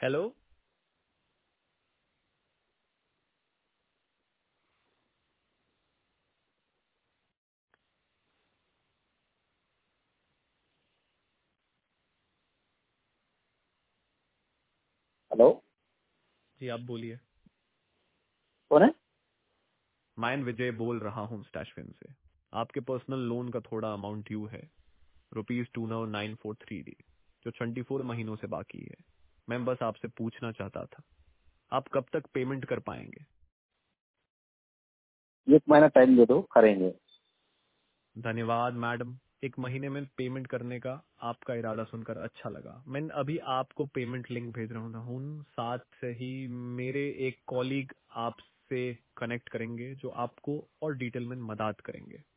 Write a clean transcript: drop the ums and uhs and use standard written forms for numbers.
Hello. Hello. जी आप बोलिए। कौन है? मैं विजय बोल रहा हूँ स्टैशफिन से। आपके पर्सनल लोन का थोड़ा अमाउंट ड्यू है, ₹29943, जो 24 महीनों से बाकी है। मैं बस आपसे पूछना चाहता था, आप कब तक पेमेंट कर पाएंगे? एक महीना टाइम दे दो, करेंगे। धन्यवाद मैडम। 1 महीने में पेमेंट करने का आपका इरादा सुनकर अच्छा लगा। मैं अभी आपको पेमेंट लिंक भेज रहा हूँ। साथ से ही मेरे एक कॉलीग आपसे कनेक्ट करेंगे जो आपको और डिटेल में मदद करेंगे।